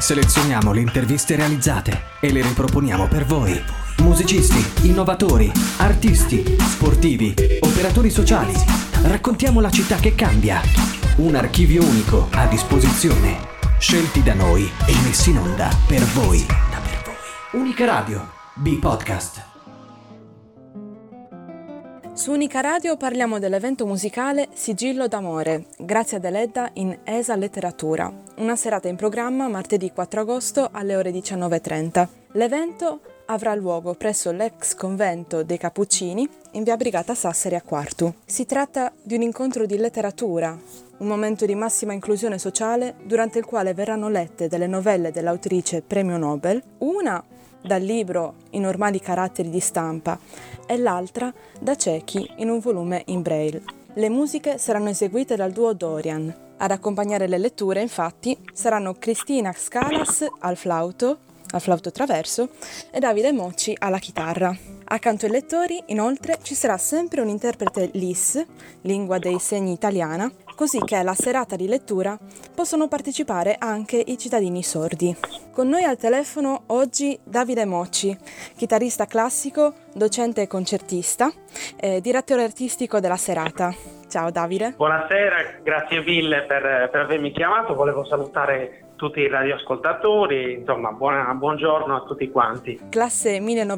Selezioniamo le interviste realizzate e le riproponiamo per voi. Musicisti, innovatori, artisti, sportivi, operatori sociali. Raccontiamo la città che cambia. Un archivio unico a disposizione. Scelti da noi e messi in onda per voi. Unica Radio, B-Podcast. Su Unica Radio parliamo dell'evento musicale Sigillo d'amore, grazie ad Eledda in ESA Letteratura, una serata in programma martedì 4 agosto alle ore 19:30. L'evento avrà luogo presso l'ex convento dei Cappuccini in via Brigata Sassari a Quartu. Si tratta di un incontro di letteratura, un momento di massima inclusione sociale durante il quale verranno lette delle novelle dell'autrice Premio Nobel, una dal libro I normali caratteri di stampa e l'altra da ciechi in un volume in braille. Le musiche saranno eseguite dal duo Dorian. Ad accompagnare le letture, infatti, saranno Cristina Scalas al flauto traverso e Davide Mocci alla chitarra. Accanto ai lettori, inoltre, ci sarà sempre un interprete LIS, lingua dei segni italiana, così che alla serata di lettura possono partecipare anche i cittadini sordi. Con noi al telefono oggi Davide Mocci, chitarrista classico, docente e concertista, direttore artistico della serata. Ciao Davide. Buonasera, grazie mille per avermi chiamato. Volevo salutare tutti i radioascoltatori, insomma buongiorno a tutti quanti. Classe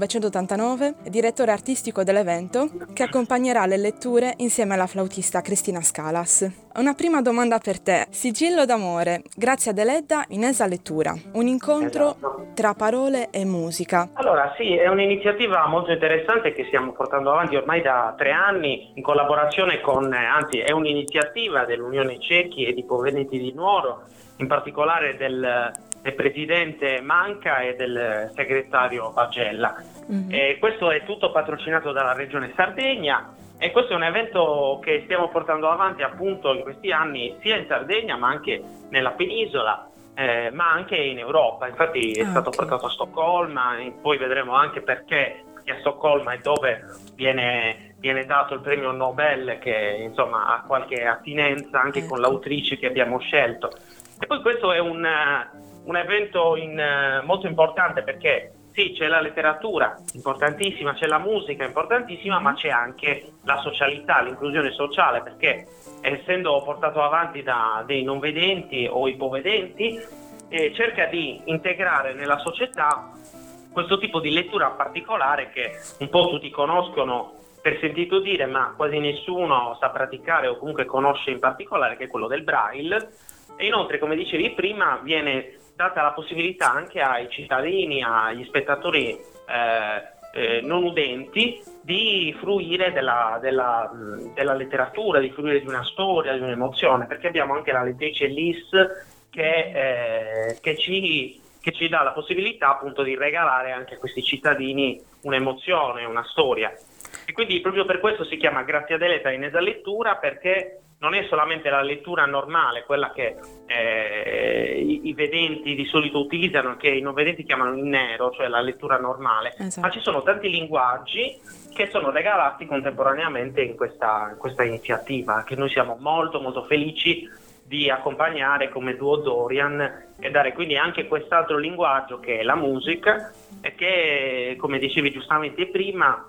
1989, direttore artistico dell'evento, che accompagnerà le letture insieme alla flautista Cristina Scalas. Una prima domanda per te. Sigillo d'amore, grazie ad Eledda in ESA Lettura, un incontro tra parole e musica. Allora sì, è un'iniziativa molto interessante che stiamo portando avanti ormai da 3 anni in collaborazione anzi è un'iniziativa dell'Unione Cechi e di Povedenti di Nuoro, in particolare del presidente Manca e del segretario Pagella. E questo è tutto patrocinato dalla Regione Sardegna e questo è un evento che stiamo portando avanti appunto in questi anni sia in Sardegna ma anche nella penisola, ma anche in Europa. Infatti è stato portato a Stoccolma e poi vedremo anche perché a Stoccolma è dove viene dato il premio Nobel, che insomma ha qualche attinenza anche con l'autrice che abbiamo scelto. E poi questo è un evento molto importante perché sì, c'è la letteratura importantissima, c'è la musica importantissima, ma c'è anche la socialità, l'inclusione sociale, perché essendo portato avanti da dei non vedenti o ipovedenti, cerca di integrare nella società questo tipo di lettura particolare che un po' tutti conoscono per sentito dire, ma quasi nessuno sa praticare o comunque conosce in particolare, che è quello del Braille. E inoltre, come dicevi prima, viene data la possibilità anche ai cittadini, agli spettatori non udenti di fruire della letteratura, di fruire di una storia, di un'emozione, perché abbiamo anche la lettrice Lis che ci dà la possibilità appunto di regalare anche a questi cittadini un'emozione, una storia. E quindi proprio per questo si chiama Grazie ad Eledda in ESA Lettura, perché non è solamente la lettura normale, quella che i vedenti di solito utilizzano, che i non vedenti chiamano in nero, cioè la lettura normale, esatto. Ma ci sono tanti linguaggi che sono regalati contemporaneamente in questa iniziativa, che noi siamo molto molto felici di accompagnare come duo Dorian e dare quindi anche quest'altro linguaggio che è la musica e che, come dicevi giustamente prima,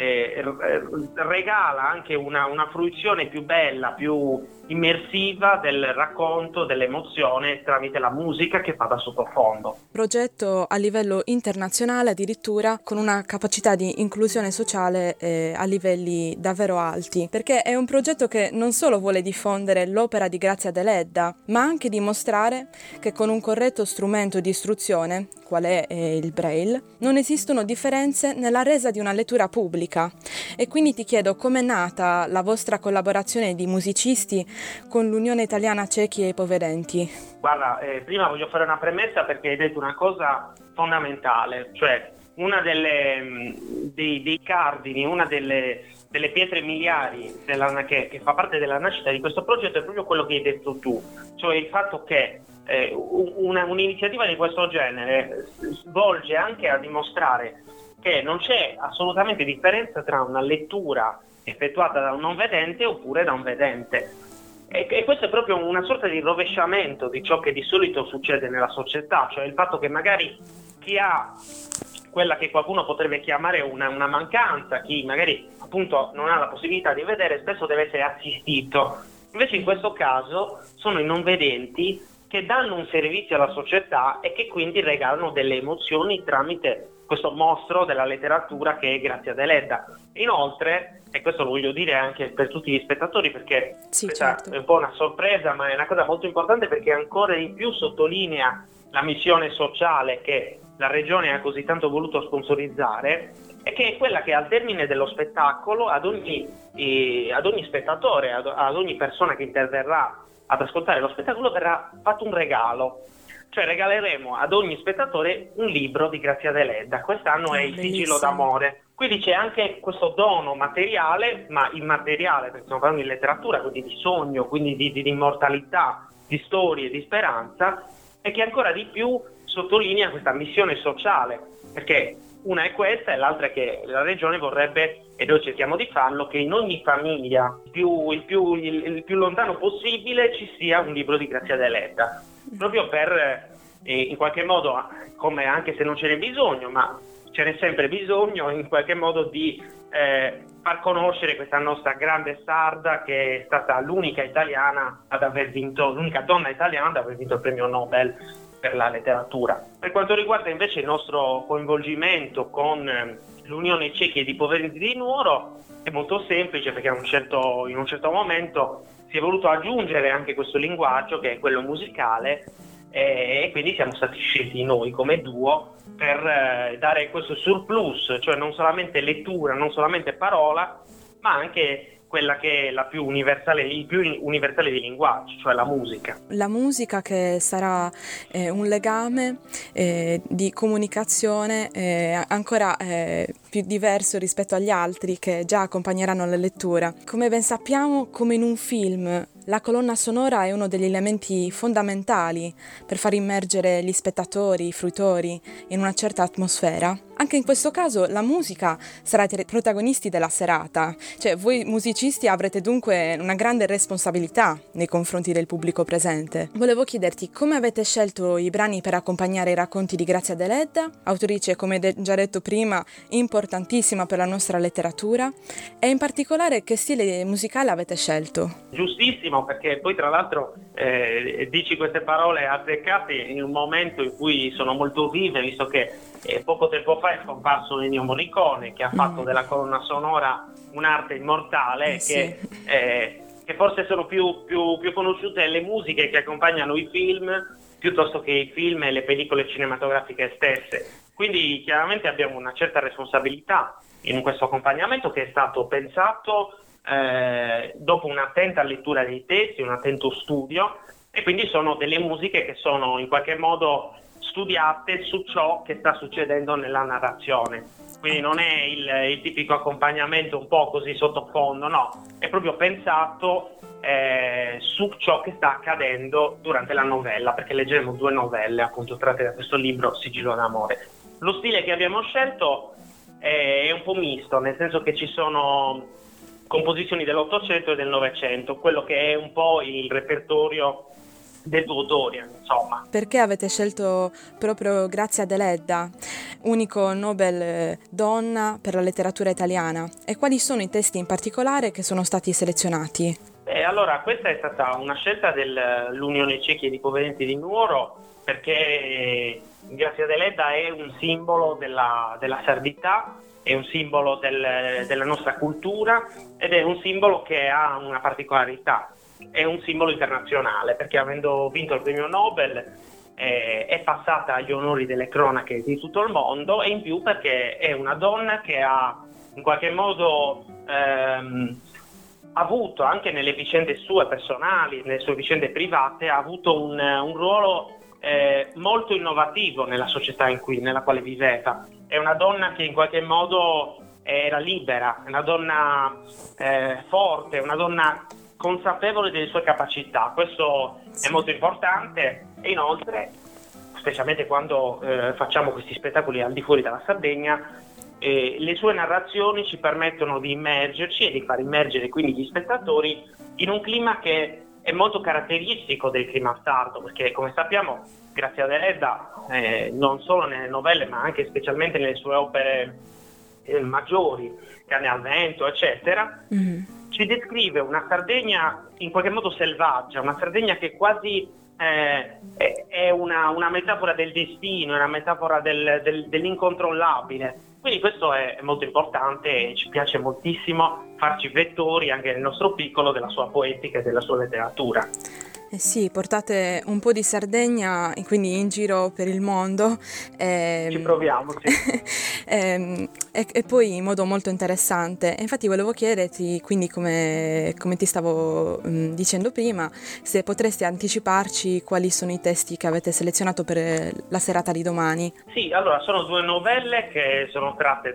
regala anche una fruizione più bella, più immersiva del racconto, dell'emozione tramite la musica che fa da sottofondo. Progetto a livello internazionale addirittura, con una capacità di inclusione sociale a livelli davvero alti, perché è un progetto che non solo vuole diffondere l'opera di Grazie ad Eledda, ma anche dimostrare che con un corretto strumento di istruzione, qual è il Braille, non esistono differenze nella resa di una lettura pubblica. E quindi ti chiedo, com'è nata la vostra collaborazione di musicisti con l'Unione Italiana Cechi e Ipovedenti? Guarda, prima voglio fare una premessa perché hai detto una cosa fondamentale, cioè una dei cardini, una delle pietre miliari che fa parte della nascita di questo progetto è proprio quello che hai detto tu, cioè il fatto che un'iniziativa di questo genere volge anche a dimostrare che non c'è assolutamente differenza tra una lettura effettuata da un non vedente oppure da un vedente. E questo è proprio una sorta di rovesciamento di ciò che di solito succede nella società, cioè il fatto che magari chi ha quella che qualcuno potrebbe chiamare una mancanza, chi magari appunto non ha la possibilità di vedere, spesso deve essere assistito. Invece in questo caso sono i non vedenti che danno un servizio alla società e che quindi regalano delle emozioni tramite questo mostro della letteratura che è Grazia Deledda. Inoltre, e questo lo voglio dire anche per tutti gli spettatori perché questa è un po' una sorpresa, ma è una cosa molto importante perché ancora di più sottolinea la missione sociale che la Regione ha così tanto voluto sponsorizzare, e che è quella che al termine dello spettacolo ad ogni spettatore, ad ogni persona che interverrà ad ascoltare lo spettacolo verrà fatto un regalo. Cioè regaleremo ad ogni spettatore un libro di Grazia Deledda. Quest'anno è il Sigillo d'amore. Quindi c'è anche questo dono materiale, ma immateriale, perché stiamo parlando di letteratura, quindi di sogno, quindi di immortalità, di storie, di speranza, e che ancora di più sottolinea questa missione sociale, perché una è questa e l'altra è che la Regione vorrebbe, e noi cerchiamo di farlo, che in ogni famiglia, il più lontano possibile, ci sia un libro di Grazia Deledda, proprio per in qualche modo, come anche se non ce n'è bisogno, ma ce n'è sempre bisogno in qualche modo di far conoscere questa nostra grande sarda che è stata l'unica italiana ad aver vinto, l'unica donna italiana ad aver vinto il premio Nobel per la letteratura. Per quanto riguarda invece il nostro coinvolgimento con l'Unione Cechi di Poverenti di Nuoro, è molto semplice perché in un certo momento si è voluto aggiungere anche questo linguaggio che è quello musicale, e quindi siamo stati scelti noi come duo per dare questo surplus, cioè non solamente lettura, non solamente parola, ma anche quella che è la più universale, il più universale di linguaggio, cioè la musica. La musica che sarà un legame di comunicazione ancora più diverso rispetto agli altri che già accompagneranno la lettura. Come ben sappiamo, come in un film, la colonna sonora è uno degli elementi fondamentali per far immergere gli spettatori, i fruitori, in una certa atmosfera. Anche in questo caso la musica sarà tra i protagonisti della serata, cioè voi musicisti avrete dunque una grande responsabilità nei confronti del pubblico presente. Volevo chiederti come avete scelto i brani per accompagnare i racconti di Grazia Deledda, autrice, come già detto prima, importantissima per la nostra letteratura, e in particolare che stile musicale avete scelto? Giustissimo, perché poi tra l'altro dici queste parole azzeccate in un momento in cui sono molto vive, visto che poco tempo fa è scomparso Ennio Morricone, che ha fatto della colonna sonora un'arte immortale, che forse sono più conosciute le musiche che accompagnano i film piuttosto che i film e le pellicole cinematografiche stesse. Quindi chiaramente abbiamo una certa responsabilità in questo accompagnamento, che è stato pensato dopo un'attenta lettura dei testi, un attento studio, e quindi sono delle musiche che sono in qualche modo studiate su ciò che sta succedendo nella narrazione. Quindi non è il tipico accompagnamento un po' così sottofondo, no, è proprio pensato su ciò che sta accadendo durante la novella, perché leggeremo 2 novelle appunto tratte da questo libro Sigillo d'amore. Lo stile che abbiamo scelto è un po' misto, nel senso che ci sono composizioni dell'Ottocento e del Novecento, quello che è un po' il repertorio del duo Dorian, insomma. Perché avete scelto proprio Grazia Deledda, unico Nobel donna per la letteratura italiana, e quali sono i testi in particolare che sono stati selezionati? Allora, questa è stata una scelta dell'Unione Cechi di Poverenti di Nuoro, perché Grazia Deledda è un simbolo della sardità, è un simbolo della nostra cultura ed è un simbolo che ha una particolarità. È un simbolo internazionale, perché avendo vinto il premio Nobel è passata agli onori delle cronache di tutto il mondo, e in più perché è una donna che ha in qualche modo avuto anche nelle vicende sue personali, nelle sue vicende private, ha avuto un ruolo molto innovativo nella società nella quale viveva. È una donna che in qualche modo era libera, una donna forte, una donna consapevole delle sue capacità. Questo è molto importante, e inoltre, specialmente quando facciamo questi spettacoli al di fuori dalla Sardegna, le sue narrazioni ci permettono di immergerci e di far immergere quindi gli spettatori in un clima che è molto caratteristico del clima sardo, perché come sappiamo Grazia Deledda non solo nelle novelle ma anche specialmente nelle sue opere maggiori, Cane al vento eccetera, ci descrive una Sardegna in qualche modo selvaggia, una Sardegna che quasi è una metafora del destino, è una metafora dell'incontrollabile. Quindi questo è molto importante e ci piace moltissimo farci vettori anche nel nostro piccolo della sua poetica e della sua letteratura. Sì, portate un po' di Sardegna quindi in giro per il mondo. Ci proviamo, sì. E poi in modo molto interessante. Infatti volevo chiederti, quindi come ti stavo dicendo prima, se potresti anticiparci quali sono i testi che avete selezionato per la serata di domani. Sì, allora sono 2 novelle che sono tratte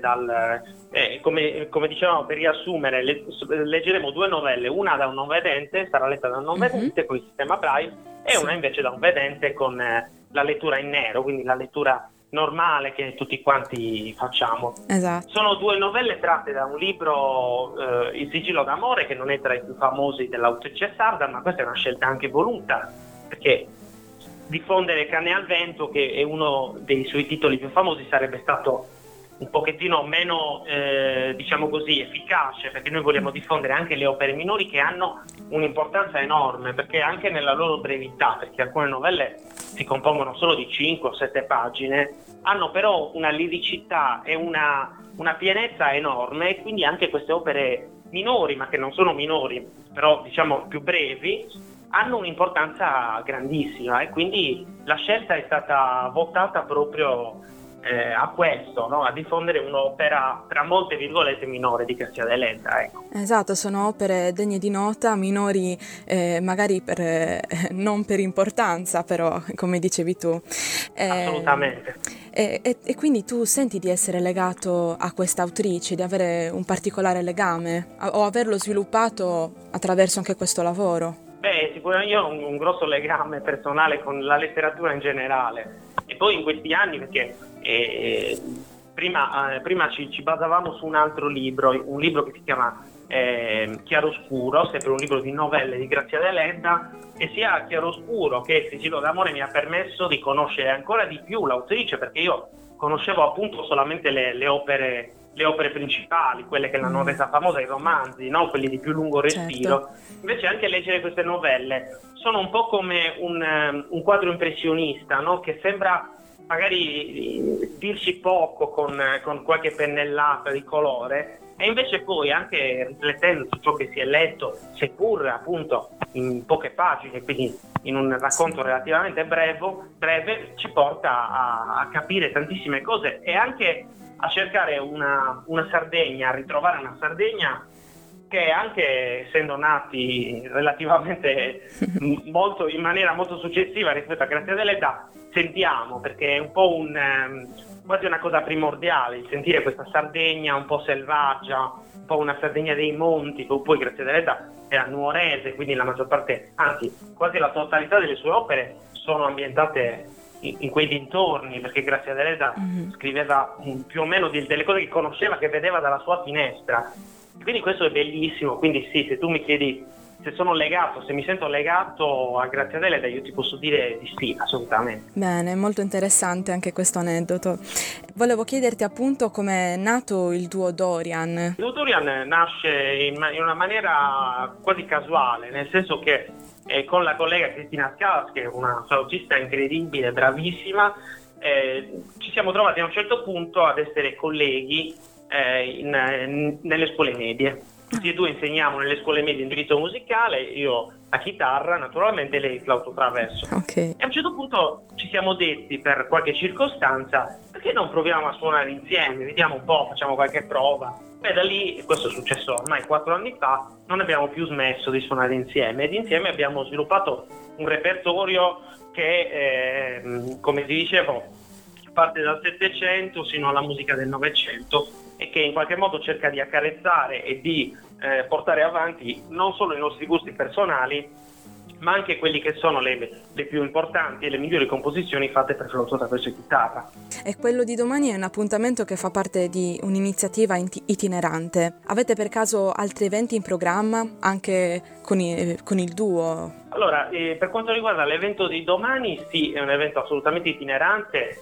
come dicevamo, per riassumere, leggeremo 2 novelle, una da un non vedente, sarà letta da un non vedente con il sistema Braille, e una invece da un vedente con la lettura in nero, quindi la lettura normale che tutti quanti facciamo. Esatto. Sono 2 novelle tratte da un libro, Il sigillo d'amore, che non è tra i più famosi dell'autrice sarda, ma questa è una scelta anche voluta, perché diffondere Cane al vento, che è uno dei suoi titoli più famosi, sarebbe stato un pochettino meno diciamo così efficace, perché noi vogliamo diffondere anche le opere minori che hanno un'importanza enorme, perché anche nella loro brevità, perché alcune novelle si compongono solo di 5 o 7 pagine, hanno però una liricità e una pienezza enorme, e quindi anche queste opere minori, ma che non sono minori, però diciamo più brevi, hanno un'importanza grandissima, e quindi la scelta è stata votata proprio a questo, no? A diffondere un'opera tra molte virgolette minore di Grazia Deledda, ecco. Esatto, sono opere degne di nota, minori magari non per importanza, però come dicevi tu. Assolutamente. E quindi tu senti di essere legato a questa autrice, di avere un particolare legame o averlo sviluppato attraverso anche questo lavoro? Beh, sicuramente io ho un grosso legame personale con la letteratura in generale, e poi in questi anni, perché prima ci basavamo su un altro libro, un libro che si chiama Chiaroscuro, sempre un libro di novelle di Grazia Deledda, e sia Chiaroscuro che Il sigillo d'amore mi ha permesso di conoscere ancora di più l'autrice, perché io conoscevo appunto solamente le opere principali, quelle che l'hanno resa famosa, i romanzi, no? Quelli di più lungo respiro. Certo. Invece anche leggere queste novelle sono un po' come un quadro impressionista, no? Che sembra magari dirci poco con qualche pennellata di colore, e invece poi anche riflettendo su ciò che si è letto, seppur appunto in poche pagine, quindi in un racconto relativamente breve, ci porta a capire tantissime cose, e anche a cercare una Sardegna, a ritrovare una Sardegna che, anche essendo nati relativamente in maniera molto successiva rispetto a Grazia Deledda, sentiamo, perché è un po' quasi una cosa primordiale, il sentire questa Sardegna un po' selvaggia, un po' una Sardegna dei monti. Poi Grazia Deledda era nuorese, quindi la maggior parte, anzi quasi la totalità delle sue opere sono ambientate in quei dintorni, perché Grazia Deledda scriveva più o meno delle cose che conosceva, che vedeva dalla sua finestra. Quindi questo è bellissimo. Quindi sì, se tu mi chiedi se mi sento legato a Grazia Deledda, io ti posso dire di sì, assolutamente. Bene, molto interessante anche questo aneddoto. Volevo chiederti appunto come è nato il duo Dorian. Il duo Dorian nasce in una maniera quasi casuale, nel senso che con la collega Cristina Scalas, che è una flautista incredibile, bravissima, ci siamo trovati a un certo punto ad essere colleghi nelle scuole medie. Tutti e due insegniamo nelle scuole medie indirizzo musicale, io la chitarra naturalmente, lei il flauto traverso. Okay. E a un certo punto ci siamo detti, per qualche circostanza, perché non proviamo a suonare insieme, vediamo un po', facciamo qualche prova. Beh, da lì, questo è successo ormai 4 anni fa, non abbiamo più smesso di suonare insieme, ed insieme abbiamo sviluppato un repertorio che, come ti dicevo, parte dal Settecento sino alla musica del Novecento, e che in qualche modo cerca di accarezzare e di portare avanti non solo i nostri gusti personali, ma anche quelli che sono le più importanti e le migliori composizioni fatte per flauto traverso e chitarra. E quello di domani è un appuntamento che fa parte di un'iniziativa itinerante. Avete per caso altri eventi in programma, anche con il duo? Allora, per quanto riguarda l'evento di domani, sì, è un evento assolutamente itinerante,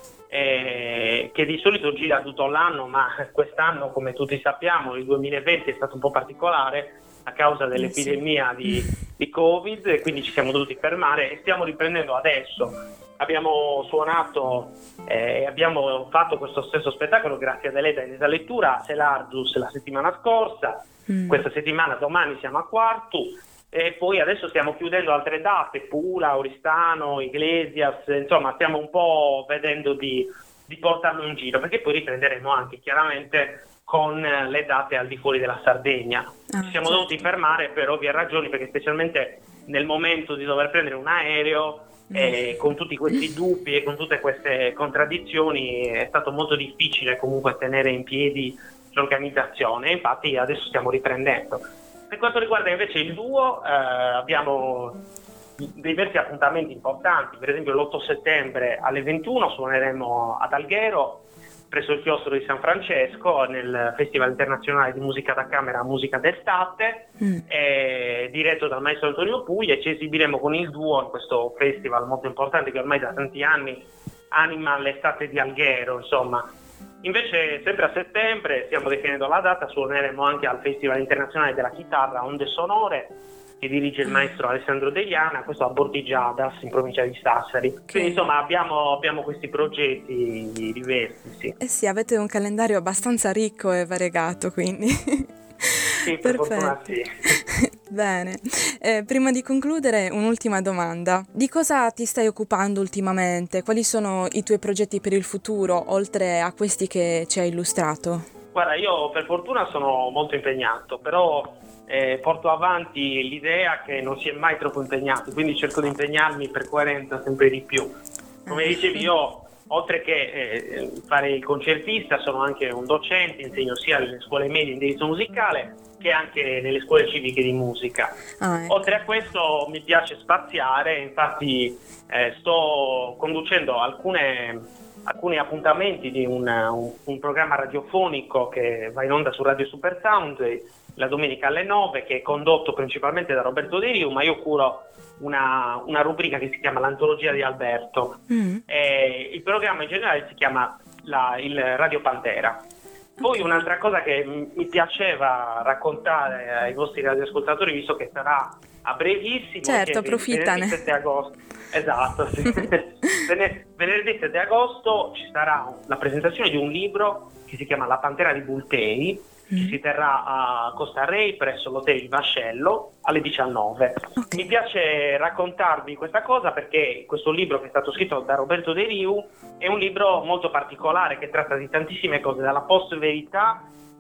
che di solito gira tutto l'anno, ma quest'anno, come tutti sappiamo, il 2020 è stato un po' particolare a causa dell'epidemia di Covid, e quindi ci siamo dovuti fermare e stiamo riprendendo adesso. Abbiamo suonato e abbiamo fatto questo stesso spettacolo grazie ad Eleda in Esalettura a Selargius la settimana scorsa. Questa settimana, domani, siamo a Quartu, e poi adesso stiamo chiudendo altre date, Pula, Oristano, Iglesias, insomma stiamo un po' vedendo di portarlo in giro, perché poi riprenderemo anche chiaramente con le date al di fuori della Sardegna. Ci siamo dovuti fermare per ovvie ragioni, perché specialmente nel momento di dover prendere un aereo, con tutti questi dubbi e con tutte queste contraddizioni, è stato molto difficile comunque tenere in piedi l'organizzazione. Infatti adesso stiamo riprendendo. Per quanto riguarda invece il duo, abbiamo diversi appuntamenti importanti. Per esempio l'8 settembre alle 21 suoneremo ad Alghero presso il chiostro di San Francesco nel Festival Internazionale di Musica da Camera Musica d'Estate, diretto dal maestro Antonio Puglia, e ci esibiremo con il duo in questo festival molto importante che ormai da tanti anni anima l'estate di Alghero, insomma. Invece sempre a settembre, stiamo definendo la data, suoneremo anche al Festival Internazionale della Chitarra Onde Sonore, che dirige il maestro Alessandro Degliana, questo a Bordigiadas in provincia di Sassari. Quindi insomma abbiamo questi progetti diversi, sì. Sì, avete un calendario abbastanza ricco e variegato, quindi. Sì, per fortuna sì. Bene, prima di concludere un'ultima domanda. Di cosa ti stai occupando ultimamente? Quali sono i tuoi progetti per il futuro, oltre a questi che ci hai illustrato? Guarda, io per fortuna sono molto impegnato, però porto avanti l'idea che non si è mai troppo impegnati, quindi cerco di impegnarmi per coerenza sempre di più. Come dicevi, io oltre che fare il concertista sono anche un docente, insegno sia alle scuole medie in indirizzo musicale che anche nelle scuole civiche di musica. Oltre a questo mi piace spaziare, infatti sto conducendo alcuni appuntamenti di un programma radiofonico che va in onda su Radio Super Sound la domenica alle 9, che è condotto principalmente da Roberto De Riu, ma io curo una rubrica che si chiama l'Antologia di Alberto. Il programma in generale si chiama il Radio Pantera. Poi un'altra cosa che mi piaceva raccontare ai vostri radioascoltatori, visto che sarà a brevissimo, certo, approfittane. Venerdì 7 agosto. Esatto, sì. Venerdì 7 agosto ci sarà la presentazione di un libro che si chiama La Pantera di Bultei, che si terrà a Costa Rei presso l'hotel Il Vascello alle 19. Okay. Mi piace raccontarvi questa cosa perché questo libro, che è stato scritto da Roberto De Riu, è un libro molto particolare che tratta di tantissime cose, dalla post-verità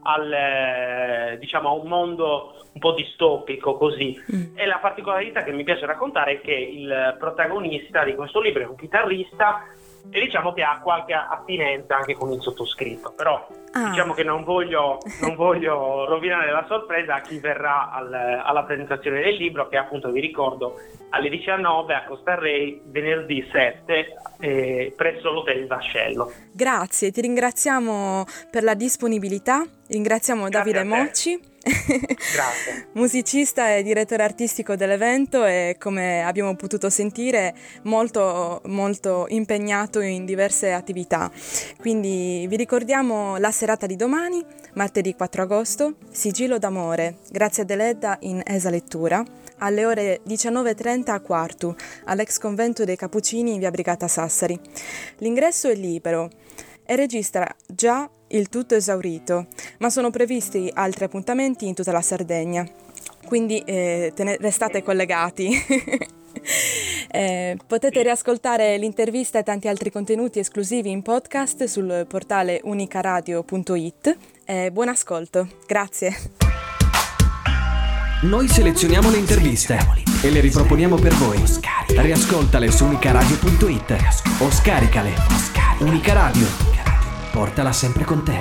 a un mondo un po' distopico così. E la particolarità che mi piace raccontare è che il protagonista di questo libro è un chitarrista e diciamo che ha qualche attinenza anche con il sottoscritto, però diciamo che non voglio rovinare la sorpresa a chi verrà alla presentazione del libro, che appunto vi ricordo alle 19 a Costa Rei venerdì 7 presso l'hotel Il Vascello. Grazie, ti ringraziamo per la disponibilità, ringraziamo Davide Mocci. Grazie. Musicista e direttore artistico dell'evento e, come abbiamo potuto sentire, molto molto impegnato in diverse attività. Quindi vi ricordiamo la serata di domani, martedì 4 agosto, Sigillo d'amore, grazie ad Eledda in Esalettura, alle ore 19:30 a Quartu, all'ex convento dei Cappuccini in via Brigata Sassari. L'ingresso è libero e registra già il tutto esaurito, ma sono previsti altri appuntamenti in tutta la Sardegna, quindi restate collegati. Potete riascoltare l'intervista e tanti altri contenuti esclusivi in podcast sul portale unicaradio.it. Buon ascolto, grazie. Noi selezioniamo le interviste e le riproponiamo per voi. Riascoltale su unicaradio.it o scaricale. Unica Radio, portala sempre con te.